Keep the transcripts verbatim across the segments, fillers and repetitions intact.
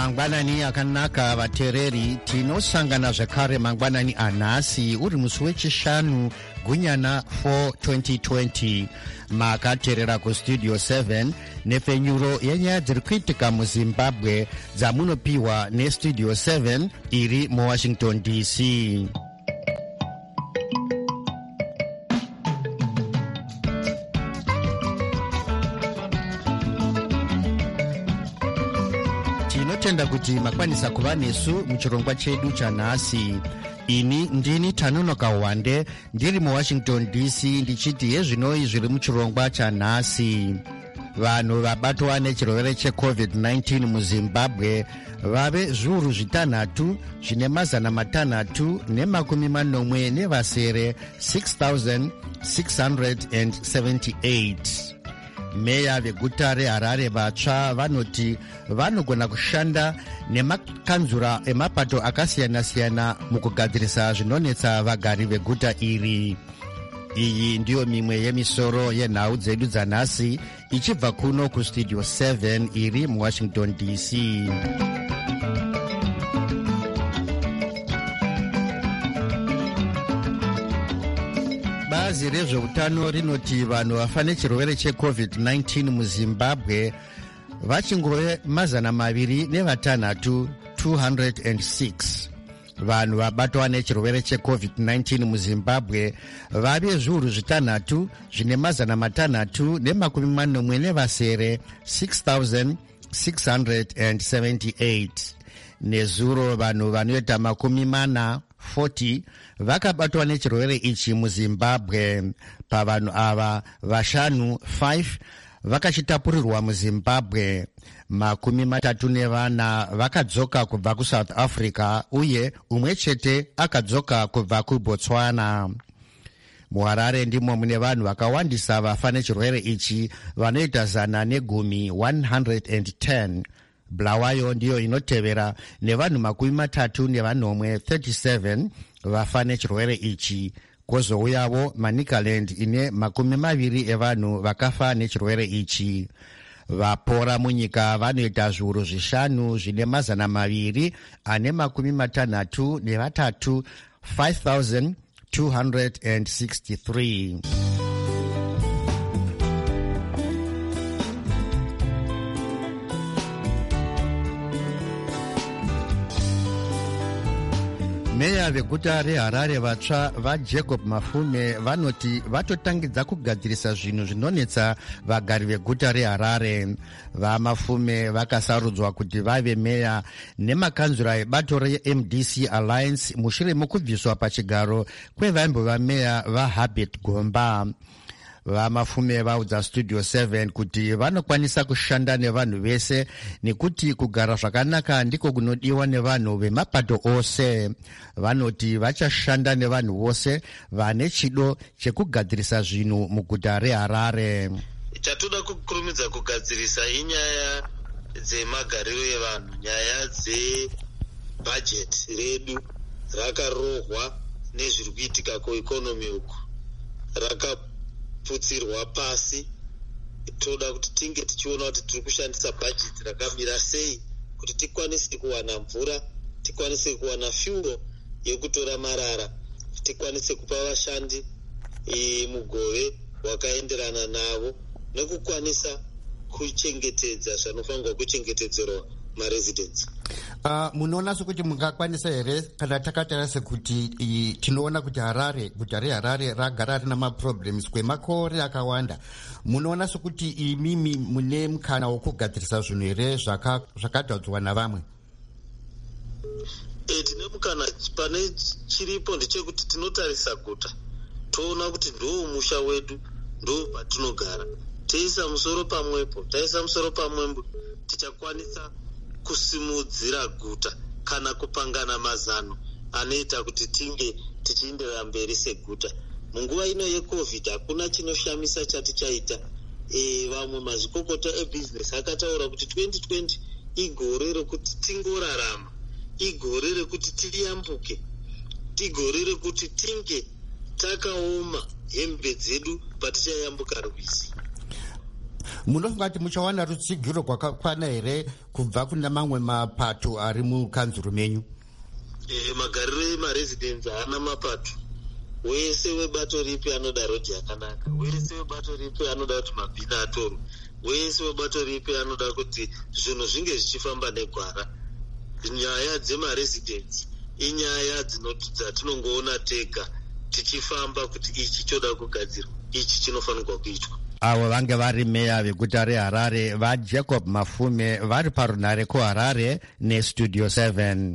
mangwanani akanaka vateereri, tinosangana zvakare mangwanani anhasi uri musi wechishanu gunyana four twenty twenty. Makateerera kustudio seven nepfenyuro yenyaya dziri kuitika muzimbabwe dzamunopiwa nestudio seven iri muwashington D C. Tinotenda kuti makwanisa kuva nesu muchirongwa chedu chanhasi. Ini ndini Tanonoka Wande ndiri muwashington D C ndichiti yezvinoi zviri muchirongwa chanhasi. Vanhu vabatwa nechirwere checovid nineteen muzimbabwe vave zviuru zvitanhatu zvine mazana matanhatu nemakumi manomwe nevasere six thousand six hundred seventy-eight. Meya veguta reHarare vatsva vanoti vanogona kushanda nemakanzura emapato akasiyana-siyana mukugadzirisa zvinonetsa vagari veguta iri. Iyi ndiyo mimwe yemisoro yenhau dzedu dzanhasi ichibva kuno kustudio seven iri muwashington D C. Bazi rezveutano rinoti vanhu vafa nechirwere checovid nineteen muzimbabwe vachingove mazana maviri nevatanhatu two hundred six. Vanhu vabatwa nechirwere checovid nineteen muzimbabwe vave zviuru zvitanhatu zvine mazana matanhatu nemakumi manomwe nevasere six thousand six hundred seventy-eight. Nezuro vanhu vanoita makumi mana forty vakabatwa nechirwere ichi muzimbabwe. Pavanhu ava vashanu five vakachitapurirwa muzimbabwe. Makumi matatu nevana vakadzoka kubva kuSouth Africa uye umwe chete akadzoka kubva kuBotswana. MuHarare ndimo mune vanhu vakawandisa vafa nechirwere ichi vanoita zana negumi one hundred ten. Bulawayo ndiyo inotevera nevanhu makumi matatu nevanomwe thirty-seven vafa nechirwere ichi. Kwozouyawo Manicaland ine makumi maviri evanhu vakafa nechirwere ichi. Vapora munyika vanoita zviuru zvishanu zvine mazana maviri ane makumi matanhatu nevatatu five thousand two hundred sixty-three. Meya veguta reHarare vatsva vaJacob Mafume vanoti vatotangidza kugadzirisa zvinhu zvinonetsa vagari veguta reHarare. VaMafume vakasarudzwa kuti vave meya nemakanzura ebato reM D C Alliance mushure mokubviswa pachigaro kwevaimbova meya vaHabert Gomba. VaMafume vaudza studio seven kuti vanokwanisa kushanda nevanhu vese nekuti kugara zvakanaka ndiko kunodiwa nevanhu vemapato ose. Vanoti vachashanda nevanhu vose vane chido chekugadzirisa zvinhu muguta reHarare. Chatoda kukurumidza kugadzirisa inyaya dzemagariro evanhu, nyaya dzebhajeti redu rakarohwa nezviri kuitika kuikonomi uku raka putsirwa pasi. Toda kuti tinge tichiona kuti tiri kushandisa bhajeti rakamira sei kuti tikwanise kuwana mvura, tikwanise kuwana fuel yekutora marara, tikwanise kupa vashandi e, mugove wakaenderana navo nekukwanisa kuchengetedza zvanofanirwa kuchengetedzerwa maresidents. Uh, munoona sekuti mungakwanisa here kana takatarisa sekuti tinoona kuti Harare, guta reHarare ragara rina maproblems kwemakore akawanda. Munoona sekuti imimi mune mukana wokugadzirisa zvinhu here zvakataudzwa navamwe? E, tine mukana. Pane chiripo ndechekuti tinotarisa guta toona kuti ndo musha wedu, ndo patinogara. Teisa musoro pamwepo, taisa musoro pamwembo, tichakwanisa kusimudzira guta kana kupangana mazano anoita kuti tinge tichienderera mberi seguta. Munguva ino yecovid hakuna chinoshamisa chati chaita. E, vamwe mazvikokota ebusiness akataura kuti twenty twenty igore rekuti tingorarama, igore rekuti tiyambuke, igore rekuti tinge takaoma hembe dzedu patichayambuka rwizi. Munofunga kuti muchawana rutsigiro rwakakwana here kubva kune mamwe mapato ari mukanzuro menyu? E, magariro emaresidents haana mapato. Wese webato ripi anoda rodhi yakanaka, wese webato ripi anoda kuti mabhini atorwe, wese webato ripi anoda kuti zvinhu zvinge zvichifamba negwara. Nyaya dzemaresidents inyaya dzatinongoona tega tichifamba kuti ichi choda kugadzirwa, ichi chinofanirwa kuitwa. Avo vange vari meya veguta reHarare vaJacob Mafume vari parunare kuHarare neStudio seven.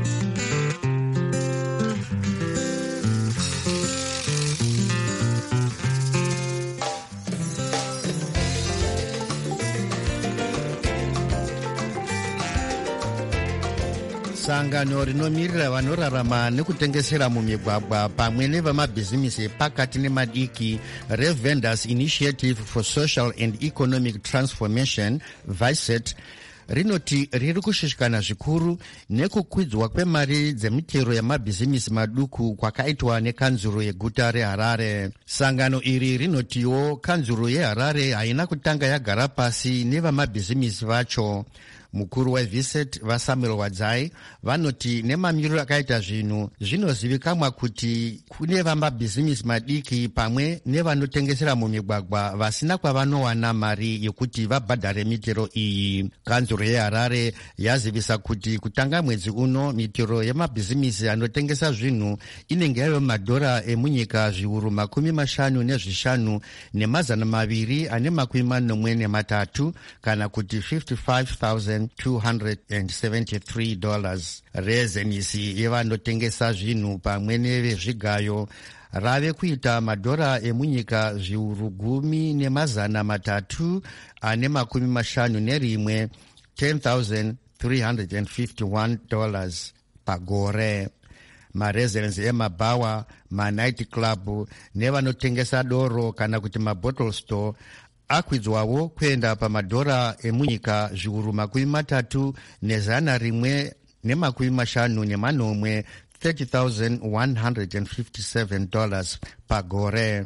Sangano rinomirira vanorarama nekutengesera mumigwagwa pamwe nevamabhizimisi pakati nemadiki reVendors Initiative for Social and Economic Transformation VICET rinoti riri kushushikana zvikuru nekukwidzwa kwemari dzemitero yamabhizimisi maduku kwakaitwa nekanzuro yeguta reHarare. Sangano iri rinotiwo kanzuro yeHarare haina kutanga yagara pasi nevamabhizimisi vacho. Mukuru weVICET vaSamuel Wadzai vanoti nemamiriro akaita zvinhu zvinozivikanwa kuti kune vamabhizimisi madiki pamwe nevanotengesera mumigwagwa vasina kwavanowana mari yekuti vabhadhare mitero iyi. Kanzuro yeHarare yazivisa kuti kutanga mwedzi uno mitero yemabhizimisi anotengesa zvinhu inenge yave madhora emunyika zviuru makumi mashanu nezvishanu nemazana maviri ane makumi manomwe nematatu kana kuti fifty-five thousand two hundred seventy-three dollars. Rezenisi yevanotengesa zvinhu pamwe nevezvigayo rave kuita madhora emunyika zviuru gumi nemazana matatu ane makumi mashanu nerimwe ten thousand three hundred fifty-one dollars pagore. Maresidents emabhawa, manight club nevanotengesa doro kana kuti mabottle store akwidzwawo kuenda pamadhora emunyika zviuru makumi matatu nezana rimwe nemakumi mashanu nemanomwe thirty thousand one hundred fifty-seven dollars pagore.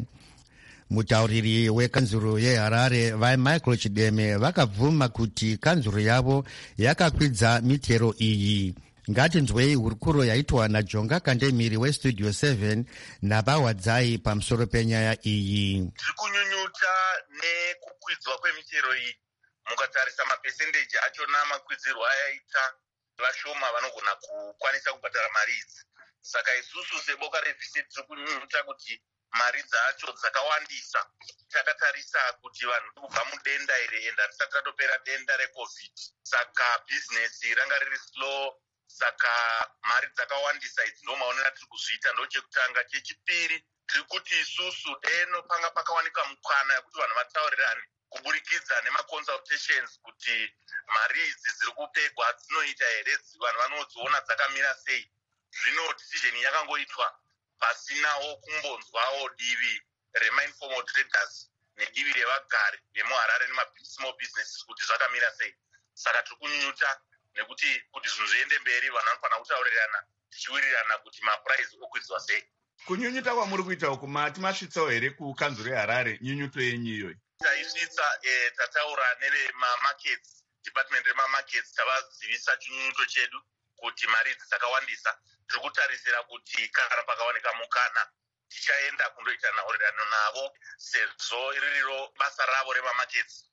Mutauriri wekanzuro yeHarare vaMichael Chideme vakabvuma kuti kanzuro yavo yakakwidza mitero iyi. Ngatinzwei hurukuro yaitwa naJonga Kandemiri weStudio seven nabaWadzai pamusoro penyaya iyi. Tiri kunyunyuta nekukwidzwa kwemitero iyi. Mukatarisa mapesendeji achona makwidzirwo ayaita vashoma vanogona kukwanisa kubhadhara mari idzi. Saka isusu seboka reVICET tiri kunyunyuta kuti mari dzacho dzakawandisa. Takatarisa kuti vanhu kubva mudenda iri enda risati ratopera denda reCovid. Saka bhizinesi ranga riri slow. Saka mari dzakawandisa idzi ndomaonera tiri kuzviita ndochekutanga. Chechipiri tiri kuti isusu eno panga pakawanika mukana yekuti vanhu vataurirane kuburikidza nemaconsultations kuti mari idzi dziri kupegwa dzinoita here, vanhu vanodziona dzakamira sei. Zvino decision yakangoitwa pasinawo kumbonzwawo divi remainformal traders nedivi revagari vemuHarare nemasmall businesses kuti zvakamira sei. Saka tiri kunyunyuta nekuti kuti zvinhu zviende mberi vanhu vanofanira kutaurirana tichiwirirana kuti mapuraizi okwidzwa sei. Kunyunyuta kwamuri kuita uku mati masvitsawo here kukanzuro yeHarare nyunyuto yenyu iyoyi? Taisvitsa eh, tataura nevemamarkets, department remamarkets tavazivisa chinyunyuto chedu kuti mari idzi dzakawandisa. Tiri kutarisira kuti kana pakawanika mukana tichaenda kundoita nhaurirano navo sezvo iriro basa ravo remamarkets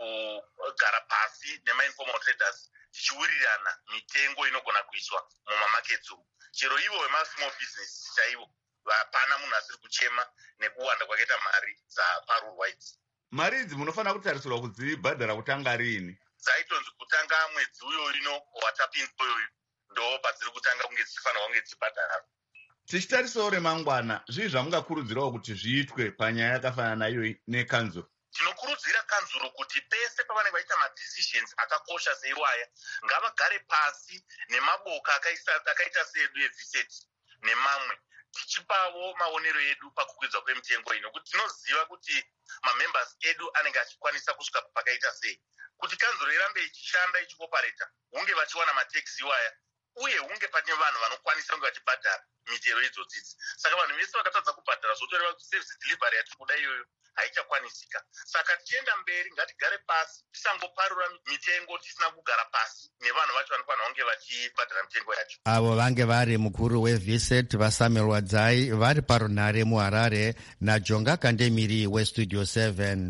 kugara pasi nemainformal traders tichiwirirana mitengo inogona kuiswa mumamarkets umu. Chero ivo vemasmall business chaivo hapana munhu asiri kuchema nekuwanda kwakaita mari dzaparurwa idzi. Mari idzi munofanira kutarisirwa kudzibhadhara kutanga rini? Dzaitonzi kutanga mwedzi uyo ino watapinda uyoyu ndo padziri kutanga kunge dzichifanira kunge dzichibhadhara. Tichitarisawo remangwana, zvii zvamungakurudzirawo kuti zviitwe panyaya yakafanana nayo nekanzuro? Tinokurudzira kanzuro kuti pese pavanenge vaita madecisions akakosha seiwaya ngavagare pasi nemaboka akaita seedu eVICET nemamwe tichipavo maonero edu pakukwidzwa kwemitengo ino kuti tinoziva kuti mamembers edu anenge achikwanisa kusvika pakaita sei. Kuti kanzuro irambe ichishanda ichikopareta hunge vachiwana mataxi waya uye hunge pane vanhu vanokwanisa kunge vachibhadhara mitero idzodzidzi. Saka vanhu vese vakatadza kubhadhara zvotoreva kuti service delivery yatiri kuda iyoyo haichakwanisika. Saka tichienda mberi ngatigare pasi, tisangoparura mitengo tisina kugara pasi nevanhu vacho vanofanira kunge vachibhadhara mitengo yacho. Avo vange vari mukuru weViset vaSamuel Wadzai vari parunhare muHarare naJonga Kandemiri weStudio seven.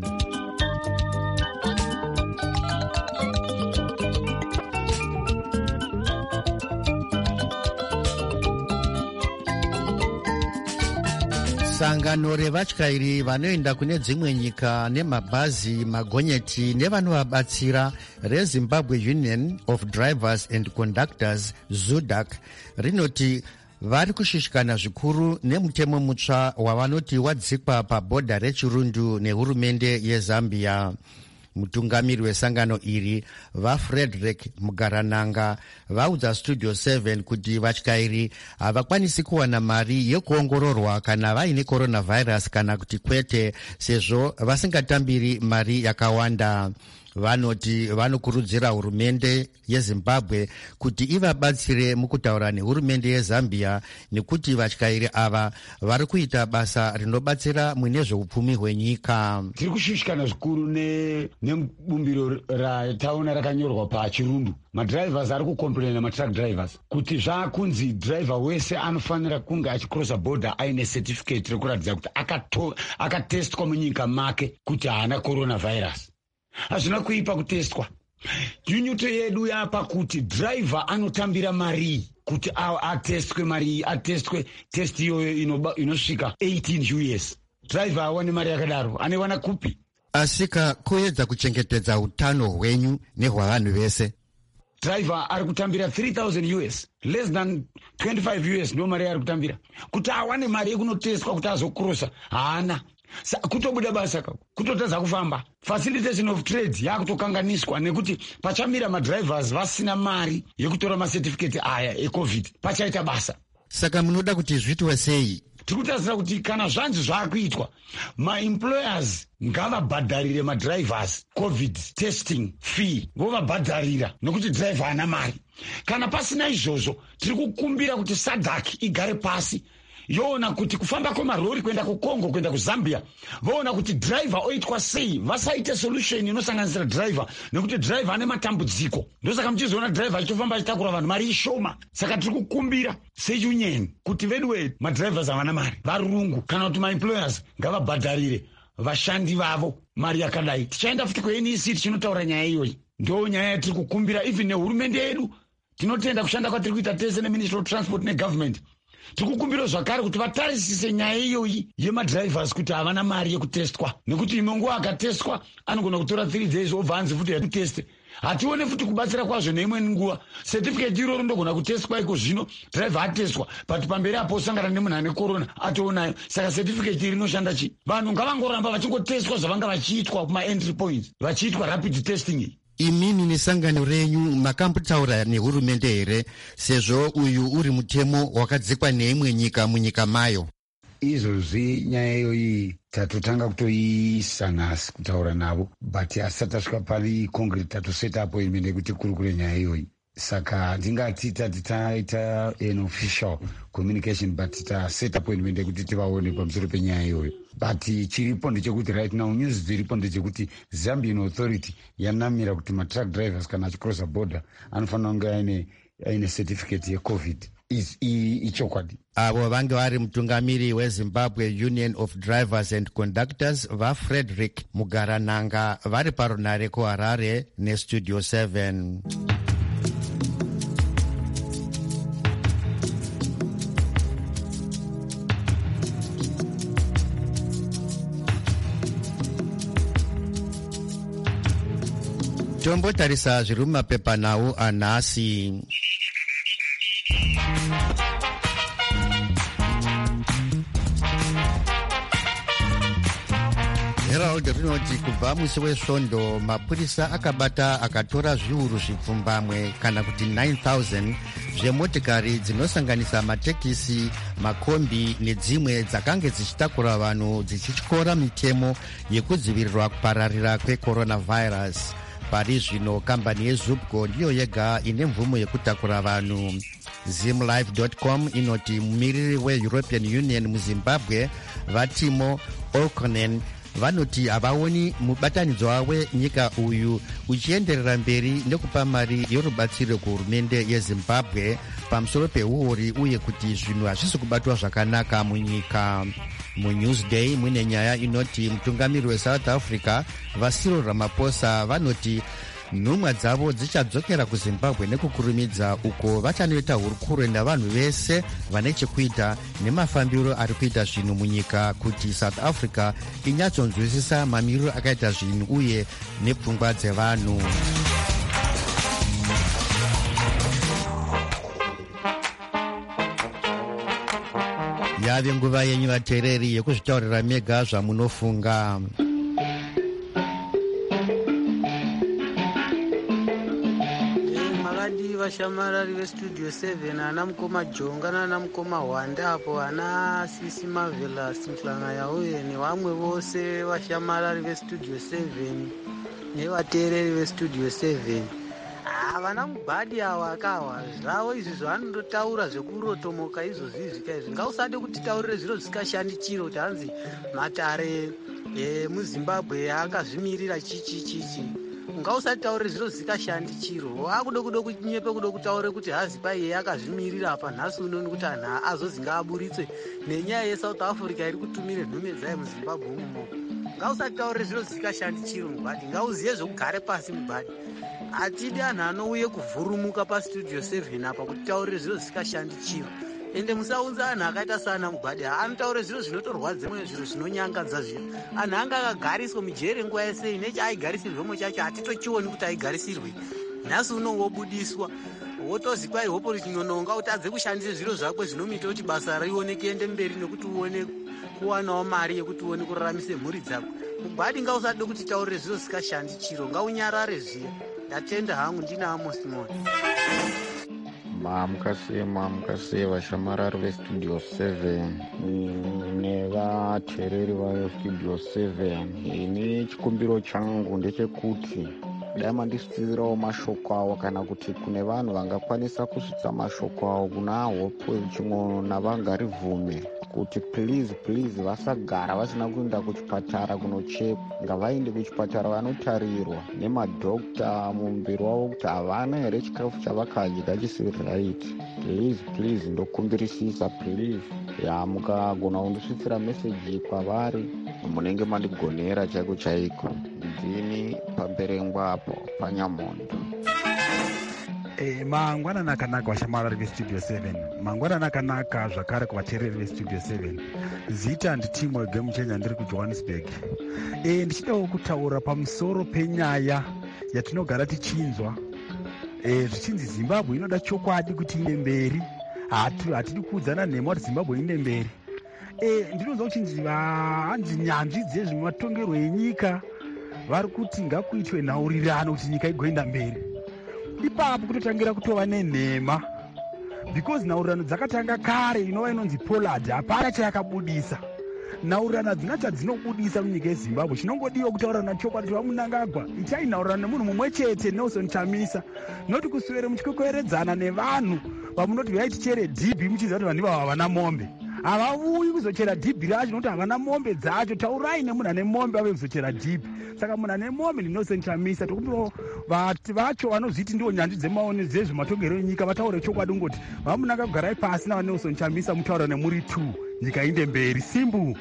Sangano revatyairi vanoenda kune dzimwe nyika nemabhazi magonyeti nevanovabatsira reZimbabwe Union of Drivers and Conductors ZUDAC rinoti vari kushushikana zvikuru nemutemo mutsva wavanoti wadzikwa pabhodha reChirundu nehurumende yeZambia. Mutungamiri wesangano iri vaFrederick Mugarananga vaudza Studio seven kuti vatyairi havakwanisi kuwana mari yekuongororwa kana vaine coronavirus kana kuti kwete, sezvo vasingatambiri mari yakawanda. Vanoti vanokurudzira hurumende yeZimbabwe kuti ivabatsire mukutaura nehurumende yeZambia nekuti vatyairi ava vari kuita basa rinobatsira mune zveupfumi hwenyika. Tiri kushushikana zvikuru nebumbiro rataona rakanyorwa paChirundu. Madrivers ari kukomplaina matruck drivers kuti zvakunzi driver wese anofanira kunge achicrossa border aine certificate rekuratidza kuti akatestwa munyika make kuti haana coronavirus. Hazvina kuipa kutestwa. Nyunyuto yedu yapa kuti driver anotambira mari kuti atestwe mari atestwe test iyoyo inosvika eighteen U S. Driver awane mari yakadaro anewana kupi? Asika kuedza kuchengetedza utano hwenyu nehwavanhu vese. Driver ari kutambira three thousand U S, less than twenty-five U S ndo mari ari kutambira. Kuti awane mari yekunotestwa kuti azokrosa haana. Kutobuda basa kutotadza kufamba. Facilitation of trade yakutokanganiswa nekuti pachamira madrivers vasina mari yekutora macertificate aya ecovid pachaita basa. Saka munoda kuti zviitwe sei? Tikutarisira kuti kana zvanzi zvakuitwa maemployers ngavabhadharire madrivers covid testing fee, vovabhadharira nekuti driver ana mari. Kana pasina izvozvo tiri kukumbira kuti SADC igare pasi yoona kuti kufamba kwemarori kuenda kuCongo kuenda kuZambia voona kuti driver oitwa sei, vasaite solution inosanganisira driver nekuti driver ane matambudziko. Ndosaka muchizoona driver achitofamba achitakura vanhu mari ishoma. Saka tiri kukumbira seunion kuti vedu vedu madrivers havana mari, varungu, kana kuti maemployers ngavabhadharire vashandi vavo mari yakadai. Tichaenda futi kuN E C tichinotaura nyaya iyoyi. Ndo nyaya yatiri kukumbira even nehurumende yedu. Tinotenda kushanda kwatiri kuita tese neMinistry of Transport neGovernment. Tikukumbira zvakare kuti vatarisise nyaya iyoyi yemadrivers kuti havana mari yekutestwa, nekuti imwe nguva akatestwa anogona kutora three days obva anzi futi yekuteste. Hatione futi kubatsira kwazvo neimwe nguva certificate iroro ndogona kutestwa iko zvino driver atestwa but pamberi apo osangana nemunhu ane corona atoonayo. Saka certificate iri inoshanda chi? Vanhu ngavangoramba vachingotestwa zvavanga vachiitwa kuma entry points, vachiitwa rapid testing. Imini nesangano renyu makambotaura nehurumende here, sezvo uyu uri mutemo wakadzikwa neimwe nyika munyika mayo? Izvozvi nyaya iyoyi tatotanga kutoiisa nhasi kutaura navo, but hasati tasvika pari concrete tatoseta appointment yekuti kuri kure nyaya iyoyi. Saka ndingati tati taita an official communication but taset appointment yekuti tivaone pamusoro penyaya iyoyo. But chiripo ndechekuti right now news dziripo ndechekuti Zambian authority yanamira kuti matruck drivers kana achicrossa border anofanira kunge aine aine certificate yecovid. Ichokwadi. Avo vange vari mutungamiri weZimbabwe Union of Drivers and Conductors vaFrederick Mugarananga vari parunhare kuHarare neStudio seven. Tombotarisa zviri mumapepanhau anhasi. Herald rinoti kubva musi wesvondo mapurisa akabata akatora zviuru zvipfumbamwe kana kuti nine thousand zvemotikari dzinosanganisa matekisi, makombi nedzimwe dzakange dzichitakura vanhu dzichityora mitemo yekudzivirirwa kupararira kwecoronavirus. Pari zvino kambani yeZupco ndiyo yega ine mvumo yekutakura vanhu. Zimlive dot com inoti mumiriri weEuropean Union muZimbabwe Vatimo Orkonen vanoti havaoni mubatanidzo wenyika uyu uchienderera mberi nekupa mari yorubatsiro kuhurumende yezimbabwe pamusoro peuori uye kuti zvinhu hazvisi kubatwa zvakanaka munyika. MuNewsDay mune nyaya inoti mutungamiri weSouth Africa Vasiro Ramaphosa vanoti nhumwa dzavo dzichadzokera kuzimbabwe nekukurumidza uko vachanoita hurukuro navanhu vese vane chekuita nemafambiro ari kuita zvinhu munyika kuti South Africa inyatsonzwisisa mamiriro akaita zvinhu uye nepfungwa dzevanhu. Yave nguva yenyu vateereri yekuzvitaurira mega zvamunofunga. Vashamarari vestudio seven ana mukoma Jonga nana mukoma Wanda apo ana Sisi Marvelous mhlanga yauye nevamwe vose vashamarari vestudio seven nevateereri vestudio seven. Havana mubhadi ava akawa zvavo izvi zvavanondotaura zvekurotomoka izvozvizvika izvi ngausade kutitaurire zviro zvisikashandi chiro kuti hanzi matare emuzimbabwe akazvimirira chichi chichi. Ngausataure zviro zvisikashandi chiro wakuda kuda kunyepe kuda kutaure kuti hazi paiye akazvimirira apa nhasi unono kuti anhu azozi ngaaburitse nenyaya yeSouth Africa iri kutumire nhume dzayo muzimbabwe umo. Ngausataure zviro zvisikashandi chiro mubhadi, ngauziye zvekugare pasi mubhadi. Atidi anhu anouye kuvhurumuka pastudio seven apa kutaurire zviro zvisikashandi chiro. Ende musaunza anhu akaita sana mubhadi anotaure zviro zvinotorwadze mwe zviro zvinonyangadza zviro. Anhu anga akagariswa mujere nguva yese nechi aigarisirwemo chacho hatitochioni kuti aigarisirwe. Nhasi uno wobudiswa wotozi kwai hopo richinononga utadze kushandisa zviro zvakwe zvinomita kuti basa rione kuende mberi nekuti uone kuwanawo mari yekuti uone kuraramise mhuri dzako. Mubhadi ngausade kuti taurire zviro zvisikashandi chiro ngaunyarare zviya. Ndatenda hangu ndina Amos Moni. Mamukasiye mamukasiye vashamarari vestudio seven nevateereri vestudio seven. Ini chikumbiro changu ndechekuti dai mandisitsirawo mashoko awo kana kuti kune vanhu vangakwanisa kusvitsa mashoko awo kuna hope chimwe navangarivume kuti please please vasagara vasina kuenda kuchipatara kunochekwa. Ngavaende kuchipatara vanotarirwa nemadhokta mumbiri wavo kuti havana here chikafu chavakadya chisiri right. Please please ndokumbirisisa please. Ya mukagona kundisvitsira meseji kwavari munenge mandigonera chaiko chaiko. Ndini pamberengwa apo panyamondo. Eh, mangwanani akanaka vashamarari vestudio seven. Mangwanani akanaka zvakare kuvateereri vestudio seven. Zita nditimu weGamuchenya ndiri kuJohannesburg. Eh, ndichidawo kutaura pamusoro penyaya yatinogara tichinzwa. Eh, zvichinzi Zimbabwe inoda chokwadi kuti iende mberi. Hatu hatidi kuudzana nhema kuti Zimbabwe iende mberi. Eh, ndinonzwa kuchinzi hanzi nyanzvi dzezvematongerwo enyika vari kuti ngakuitwe nhaurirano kuti nyika igoenda mberi. Ipapo kutotangira kutova nenhema because nhaurirano dzakatanga kare inova inonzi Pollard hapana chayakabudisa. Nhaurirano hadzina chadzinobudisa munyika yeZimbabwe. Chinongodiwa kutaurana chokwadi kuti vamunangagwa ichai nhaurirano nemunhu mumwe chete Nelson Chamisa noti kuswere muchikwekweyeredzana nevanhu vamunoti vaitichera dhibhi muchiziva kuti vanhu ivava havana mombe. Havauyi kuzochera dhibhi racho nokuti havana mombe dzacho. Taurai nemunhu ane mombe ave kuzochera dhibhi. Saka munhu ane mombe ndinose Chamisa tokumbirawo vati vacho vanozviti ndiwo nyanzvi dzemaone dzezvematongerero enyika vataure chokwadi ngoti vamunanga kugarai pasi navaNelson Chamisa mutaura nemuri two nyika inde mberi. Simbu.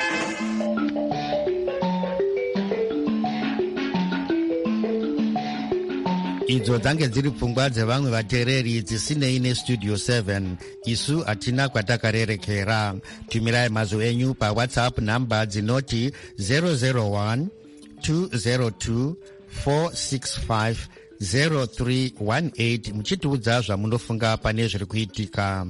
Idzo dzange dziri pfungwa dzevamwe vateereri dzisinei nestudio seven. Isu hatina kwatakarerekera. Tumirai mazwi enyu paWhatsApp namba dzinoti zero zero one two zero two four six five zero three one eight muchitiudza zvamunofunga pane zviri kuitika.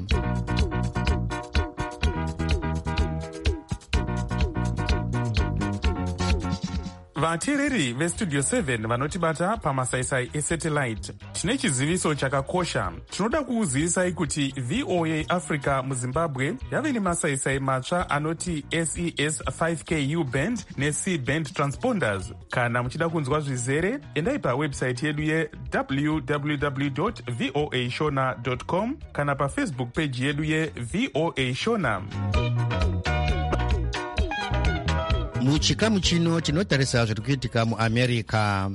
Vateereri vestudio seven vanotibata pamasaisai esatellite, tine chiziviso chakakosha. Tinoda kuuzivisai kuti V O A Africa muZimbabwe yave nemasaisai matsva anoti S E S five K U band neC band transponders. Kana muchida kunzwa zvizere, endai pawebsite yedu ye w w w dot voa shona dot com kana pafacebook page yedu ye V O A Shona. muchikamu chino tinotarisa zviri kuitika muamerica.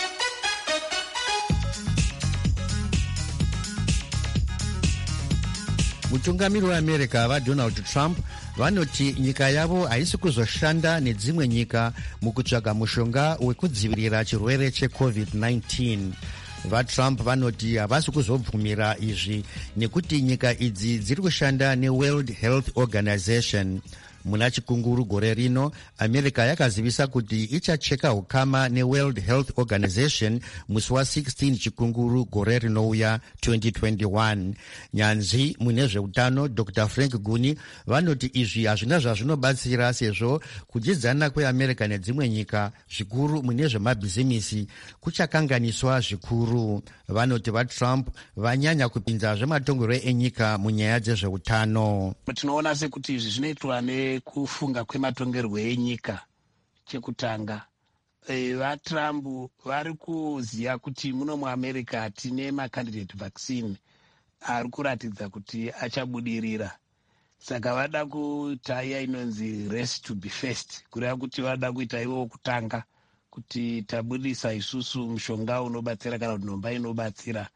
mutungamiri weamerica vadonald trump vanoti nyika yavo haisi kuzoshanda nedzimwe nyika mukutsvaga mushonga wekudzivirira chirwere checovid nineteen. vatrump vanoti havasi kuzobvumira izvi nekuti nyika idzi dziri kushanda neworld health organization. muna chikunguru gore rino america yakazivisa kuti ichacheka ukama neworld health organization musi wa16 chikunguru gore rinouya twenty twenty-one. nyanzvi mune zveutano dr frank guni vanoti izvi hazvina zvazvinobatsira sezvo kudyidzana kweamerica nedzimwe nyika zvikuru mune zvemabhizimisi kuchakanganiswa zvikuru. vanoti vatrump vanyanya kupinza zvematongerwo enyika munyaya dzezveutano. tinoona sekuti izvi zvinoitwa ne kufunga kwematongerwo enyika. chekutanga e, vatrump vari kuziva kuti muno muamerica tine macandidate vaccine ari kuratidza kuti achabudirira, saka vada kuita iya inonzi race to be first, kureva kuti vada kuita ivo kutanga kuti tabudisa isusu mushonga unobatsira kana kuti nhomba inobatsira,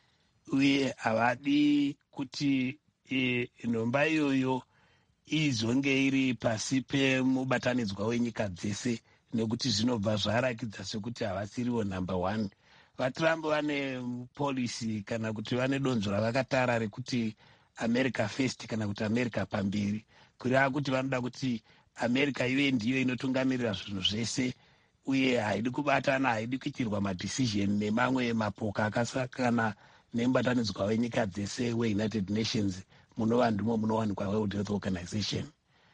uye havadi kuti e, nhomba iyoyo izonge iri pasi pemubatanidzwa wenyika dzese, nekuti zvinobva zvarakidza sekuti havasiriwo number one. vatrump vane polisi kana kuti vane donzvo ravakatara rekuti america first kana kuti america pamberi, kureva kuti vanoda kuti america ive ndiyo inotungamirira zvinhu zvese, uye haidi kubatana, haidi kuitirwa madecision nemamwe mapoka akasakana nemubatanidzwa wenyika dzese weunited nations munova ndimo munowanikwa world health organization.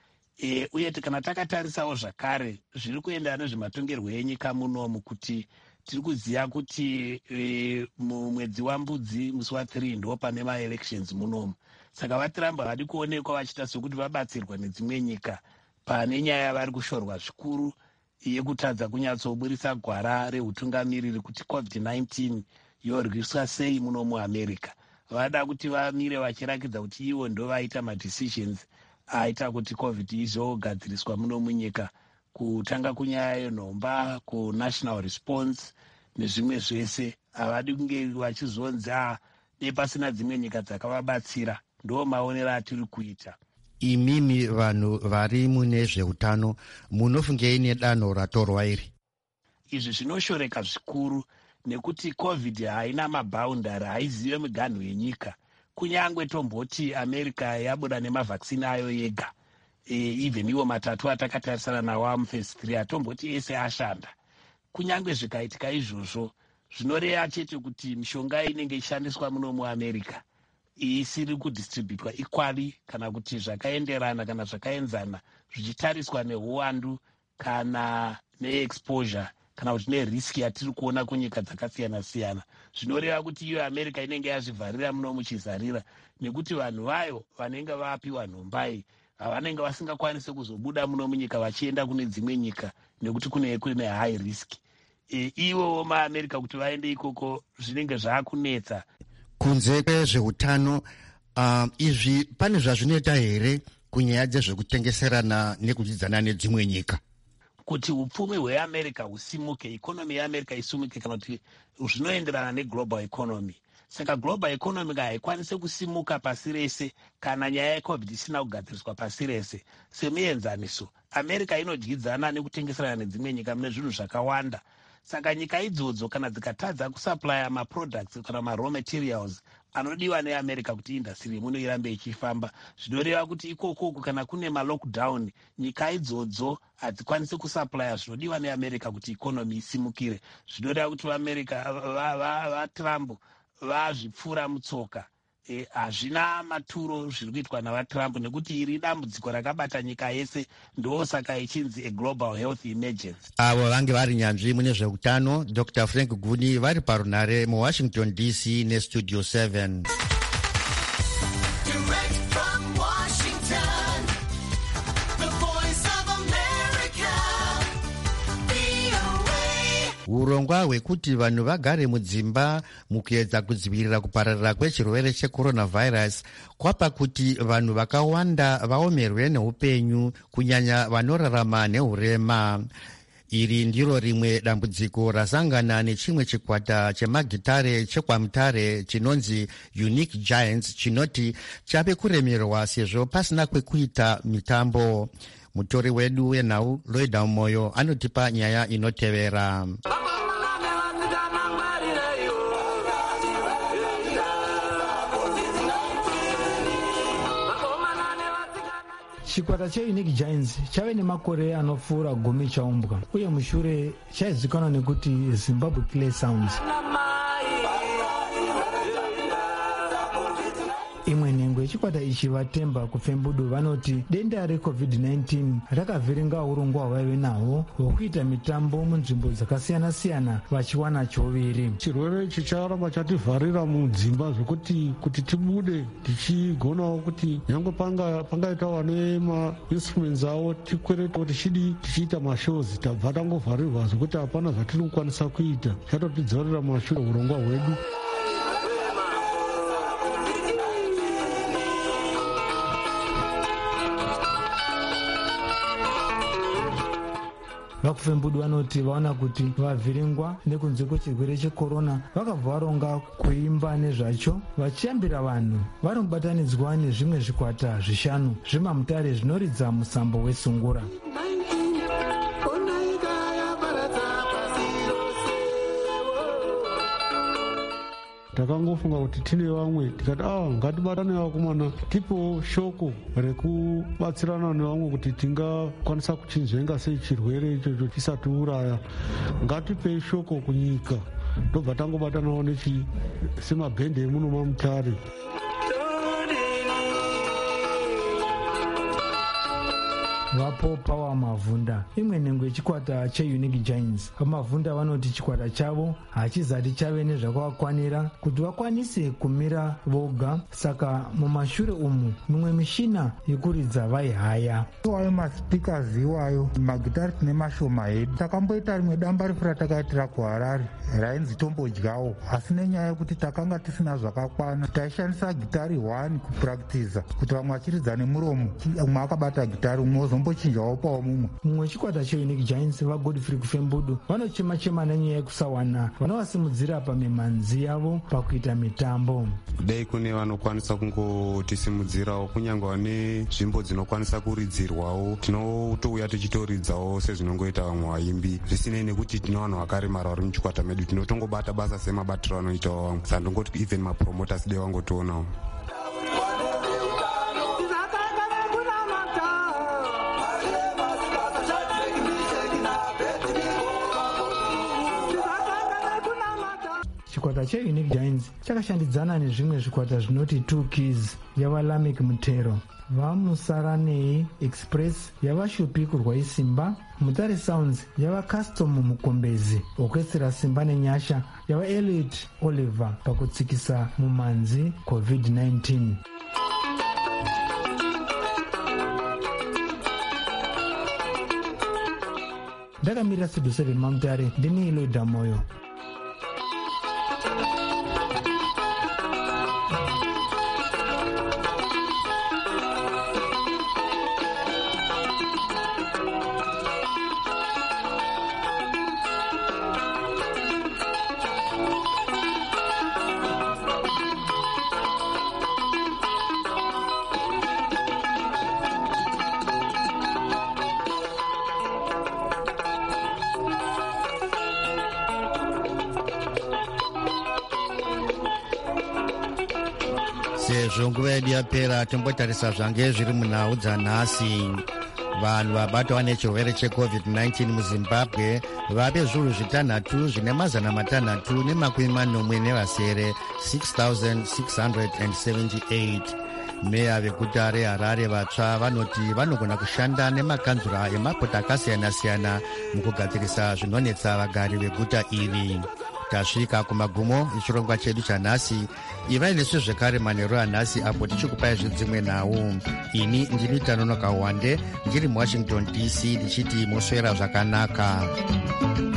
E, uye kana takatarisawo zvakare zviri kuendana nezvematongerwo enyika munomu, kuti tiri kuziva kuti e, mumwedzi wambudzi musi wa3 ndo pane maelections munomu, saka vatrump havadi kuonekwa vachiita sokuti vabatsirwa nedzimwe nyika pane nyaya vari kushorwa zvikuru yekutadza kunyatsoburisa gwara reutungamiriri kuti covid nineteen yorwiswa sei muno muamerica. vada kuti vamire vachirakidza kuti ivo ndo vaita madecisions aita kuti covid izogadziriswa muno munyika, kutanga kunyaya yenhomba, kunational response nezvimwe zvese. havadi kunge vachizonzi a dei pasina dzimwe nyika dzakavabatsira. ndo maonero atiri kuita. imimi vanhu vari mune zveutano munofungei nedanho ratorwa iri? izvi zvinoshoreka zvikuru nekuti covid haina maboundary, haizive miganho yenyika. kunyangwe tomboti america yabuda nemavhaksini ayo yega, e, even iwo matatu atakatarisana nawo mufase three atomboti ese ashanda. kunyangwe zvikaitika izvozvo zvinoreva chete kuti mishonga inenge ishandiswa muno muamerica isiri kudistributwa equally kana kuti zvakaenderana kana zvakaenzana zvichitariswa neuwandu kana neexposure kana kuti neriski yatiri kuona kunyika dzakasiyana-siyana. zvinoreva kuti iyo america inenge yazvivharira muno muchizarira, nekuti vanhu vayo vanenge vapiwa nhombai vanenge vasingakwanisi kuzobuda muno munyika vachienda kune dzimwe nyika nekuti kune kune high risk. e, ivowo maamerica kuti vaende ikoko zvinenge zvaakunetsa. kunze kwezveutano uh, izvi pane zvazvinoita here kunyaya dzezvekutengeserana nekudyidzana nedzimwe nyika? kuti upfumi hweamerica husimuke, ikonomi yeamerica isimuke, kana kuti zvinoenderana neglobal economy. saka global economy haikwanisi kusimuka pasi rese kana nyaya yecovid isina kugadziriswa pasi rese. semuenzaniso, america inodyidzana nekutengeserana nedzimwe nyika mune zvinhu zvakawanda. saka nyika idzodzo kana dzikatadza kusuplya maproducts kana maraw materials anodiwa neamerica kuti indastry muno irambe ichifamba, zvinoreva kuti ikokoko kana kune malockdown nyika idzodzo hadzikwanisi kusuplya zvinodiwa neamerica kuti ikonomi isimukire. zvinoreva kuti vaamerica vatrump vazvipfuura mutsoka. hazvina e, maturo zviri kuitwa navatrump nekuti iri dambudziko rakabata nyika yese, ndo saka ichinzi aglobal health emergency. avo vange vari nyanzvi mune zveutano dr frank guni vari parunare muwashington d c nestudio seven. urongwa hwekuti vanhu vagare mudzimba mukuedza kudzivirira kupararira kwechirwere checoronavirus kwapa kuti vanhu vakawanda vaomerwe neupenyu, kunyanya vanorarama neurema. Iri ndiro rimwe dambudziko rasangana nechimwe chikwata chemagitare chekwamutare chinonzi Unique Giants chinoti chave kuremerwa sezvo pasina kwekuita mitambo. Mutori wedu wenhau Loida Moyo anotipa nyaya inotevera. Chikwata cheUnique Giants chave nemakore anopfuura gumi chaumbwa uye mushure chaizikanwa nekuti Zimbabwe Clay Sounds. Imwe nhengo yechikwata ichi vatemba kuFembudu vanoti denda recovid nineteen rakavhiringa urongwa hwavaive nahwo hwokuita mitambo munzvimbo dzakasiyana-siyana vachiwana choviri. Chirwere ichi charamba chativharira mudzimba zvokuti kuti tibude tichigonawo kuti nyangwe panga pangaita vane mainstruments avo tikwereta tichidi tichiita mashows tabva tangovharirwa zvokuti hapana zvatinokwanisa kuita, chatotidzorera mashure urongwa hwedu. VakuFembudu vanoti vaona kuti vavhiringwa nekunze kwechirwere chekorona vakabva varonga kuimba nezvacho vachiyambira vanhu vari mubatanidzwa nezvimwe zvikwata zvishanu zvemamutare zvinoridza musambo wesungura. Takangofunga kuti tine vamwe tikati ah ngatibatane vakomana tipewo shoko rekubatsirana nevamwe kuti tingakwanisa kuchinzvenga sei chirwere ichocho chisati uraya, ngatipei shoko kunyika. Ndobva tangobatanawo nechi semabhende emuno mamutare. Vapo Power Mavhunda imwe nhengo yechikwata cheUnique Giants. Mavhunda vanoti chikwata chavo hachizati chave nezvakavakwanira kuti vakwanise kumira voga, saka mumashure umu mimwe mishina yekuridza vaihaya. Iwayo maspikers iwayo magitari tine mashoma hedu. Takamboita rimwe damba refu ratakaitira kuHarare rainzi tombodyawo, asi nenyaya yekuti takanga tisina zvakakwana taishandisa gitari one kupuractiza kuti vamwe vachiridza nemuromo, umwe akabata gitari umwe zombochinjawo pawo mumwe. Mumwe chikwata cheUnique Giants vaGodfrey kuFembudu vanochema-chema nenyaya yekusawana vanovasimudzira pamimhanzi yavo pakuita mitambo. Dai kune vanokwanisa kungotisimudzirawo kunyange vane nzvimbo dzinokwanisa kuridzirwawo, tinotouya tichitoridzawo sezvinongoita vamwe vaimbi, zvisinei nekuti tino vanhu vakaremara vari muchikwata medu, tinotongobata basa semabatiro anoitawo vamwe. Saka ndongoti even mapromoters dai vangotoonawo. Chikwata cheUnique Giants chakashandidzana nezvimwe zvikwata zvinoti Two Keys yavaLamek Mutero, vaMusaranei Express yavashupi kurwa isimba, Mutare Sounds yavaCustom Mukombezi, Orchestra Simba nenyasha yavaEliot Oliver pakutsikisa mumanzi covid nineteen. Ndakamirira Studio seven Mamutare, ndini Loida Moyo. sezvo nguva yedu yapera tombotarisa zvange zviri munhau dzanhasi. Vanhu vabatwa nechirwere checovid nineteen muZimbabwe vave zviuru zvitanhatu zvine mazana matanhatu nemakumi manomwe nevasere six thousand six hundred seventy-eight. Meya veguta reHarare vatsva vanoti vanogona kushanda nemakanzura emapota akasiyana-siyana mukugadzirisa zvinonetsa vagari veguta iri. Tasvika kumagumo echirongwa chedu chanhasi. Ivai nesu zvekare manheru anhasi apo tichikupai zvidzimwe nhau. Ini ndini Tanonoka Wande ndiri muWashington D C ndichiti moswera zvakanaka.